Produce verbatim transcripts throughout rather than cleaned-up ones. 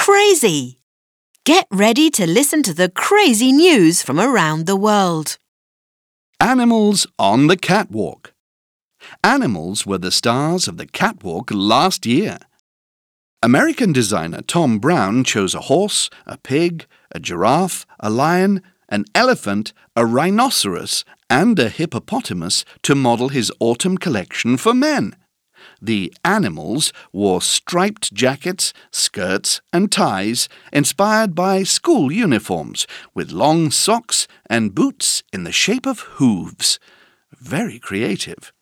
crazy! Get ready to listen to the crazy news from around the world. Animals on the catwalk. Animals were the stars of the catwalk last year. American designer Tom Brown chose a horse, a pig, a giraffe, a lion, an elephant, a rhinoceros, and a hippopotamus to model his autumn collection for men. The animals wore striped jackets, skirts, and ties inspired by school uniforms with long socks and boots in the shape of hooves. Very creative.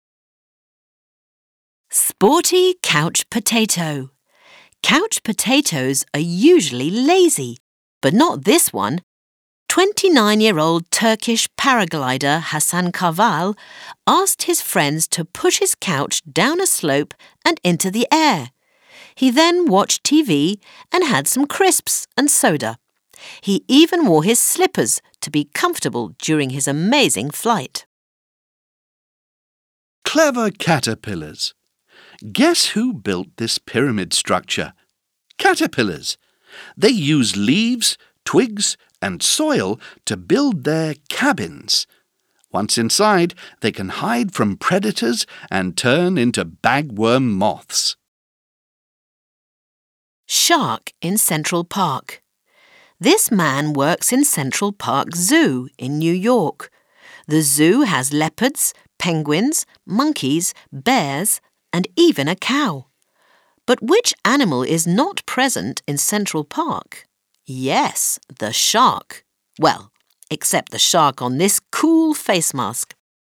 Sporty couch potato. Couch potatoes are usually lazy, but not this one. twenty-nine-year-old Turkish paraglider Hasan Kaval asked his friends to push his couch down a slope and into the air. He then watched T V and had some crisps and soda. He even wore his slippers to be comfortable during his amazing flight. Clever caterpillars. Guess who built this pyramid structure? Caterpillars. They use leaves, twigs, and soil to build their cabins. Once inside, they can hide from predators and turn into bagworm moths. Shark in Central Park. This man works in Central Park Zoo in New York. The zoo has leopards, penguins, monkeys, bears, and even a cow. But which animal is not present in Central Park? Yes, the shark. Well, except the shark on this cool face mask.